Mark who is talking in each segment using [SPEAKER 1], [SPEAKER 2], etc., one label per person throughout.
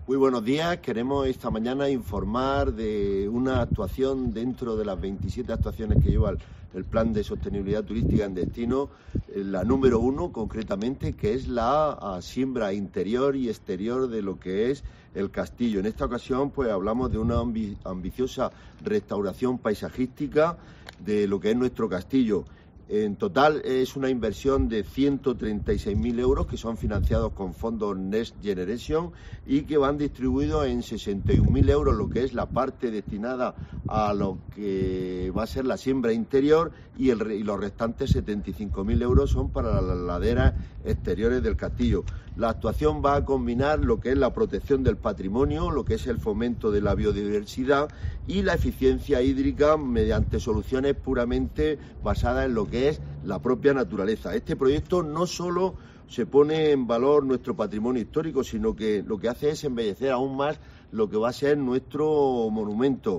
[SPEAKER 1] Muy buenos días. Queremos esta mañana informar de una actuación dentro de las 27 actuaciones que lleva el Plan de Sostenibilidad Turística en Destino, la número 1 concretamente, que es la siembra interior y exterior de lo que es el castillo. En esta ocasión pues hablamos de una ambiciosa restauración paisajística de lo que es nuestro castillo. En total es una inversión de 136.000 euros que son financiados con fondos Next Generation y que van distribuidos en 61.000 euros, lo que es la parte destinada a lo que va a ser la siembra interior y los restantes 75.000 euros son para las laderas exteriores del castillo. La actuación va a combinar lo que es la protección del patrimonio, lo que es el fomento de la biodiversidad y la eficiencia hídrica mediante soluciones puramente basadas en lo que es la propia naturaleza. Este proyecto no solo se pone en valor nuestro patrimonio histórico, sino que lo que hace es embellecer aún más lo que va a ser nuestro monumento.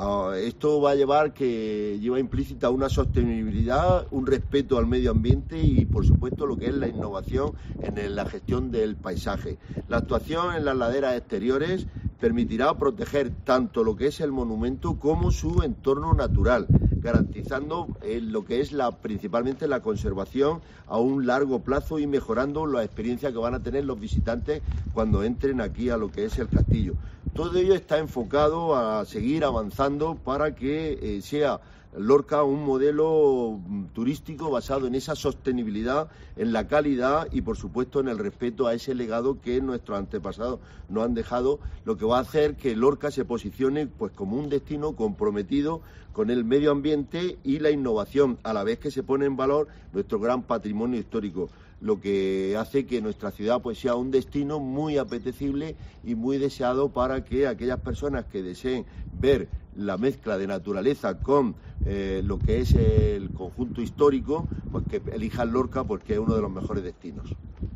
[SPEAKER 1] Esto va a lleva implícita una sostenibilidad, un respeto al medio ambiente y, por supuesto, lo que es la innovación en la gestión del paisaje. La actuación en las laderas exteriores permitirá proteger tanto lo que es el monumento como su entorno natural, garantizando lo que es principalmente la conservación a un largo plazo y mejorando la experiencia que van a tener los visitantes cuando entren aquí a lo que es el castillo. Todo ello está enfocado a seguir avanzando para que sea Lorca un modelo turístico basado en esa sostenibilidad, en la calidad y, por supuesto, en el respeto a ese legado que nuestros antepasados nos han dejado, lo que va a hacer que Lorca se posicione pues como un destino comprometido con el medio ambiente y la innovación, a la vez que se pone en valor nuestro gran patrimonio histórico, lo que hace que nuestra ciudad pues sea un destino muy apetecible y muy deseado para que aquellas personas que deseen ver la mezcla de naturaleza con lo que es el conjunto histórico, pues que elijan Lorca porque es uno de los mejores destinos.